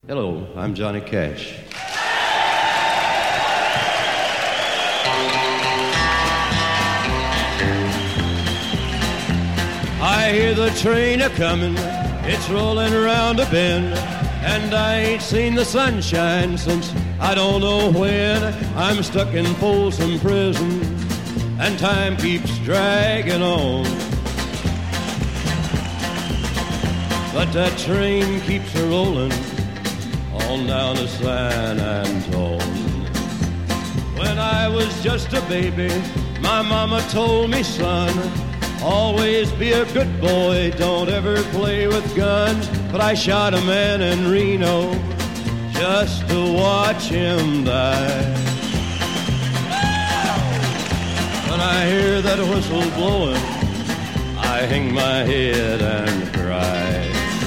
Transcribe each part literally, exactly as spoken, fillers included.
Hello, I'm Johnny Cash. I hear the train a-comin', it's rolling around a bend, and I ain't seen the sunshine since I don't know when. I'm stuck in Folsom Prison, and time keeps dragging on. But that train keeps a-rollin' on down to San Antone. When I was just a baby, my mama told me, son, always be a good boy, don't ever play with guns. But I shot a man in Reno just to watch him die. When I hear that whistle blowing, I hang my head and cry.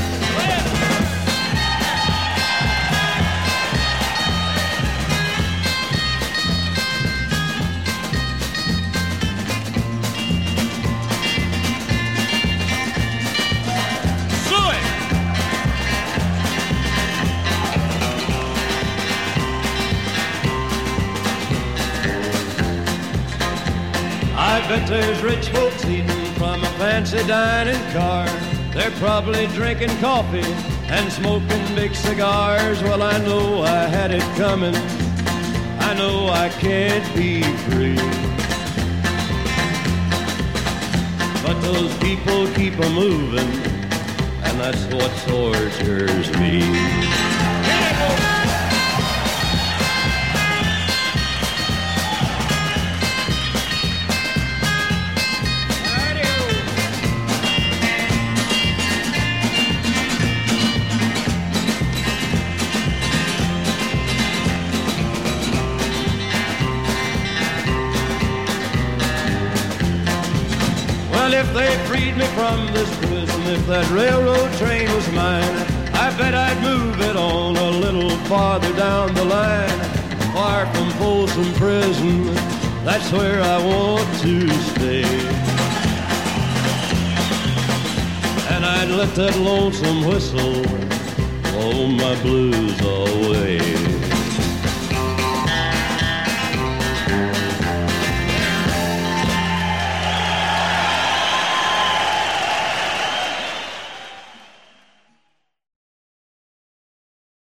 I bet there's rich folks eating from a fancy dining car. They're probably drinking coffee and smoking big cigars. Well, I know I had it coming. I know I can't be free. But those people keep a moving, and that's what tortures me. Well, if they freed me from this prison, if that railroad train was mine, I bet I'd move it on a little farther down the line. Far from Folsom Prison, that's where I want to stay. And I'd let that lonesome whistle blow my blues away.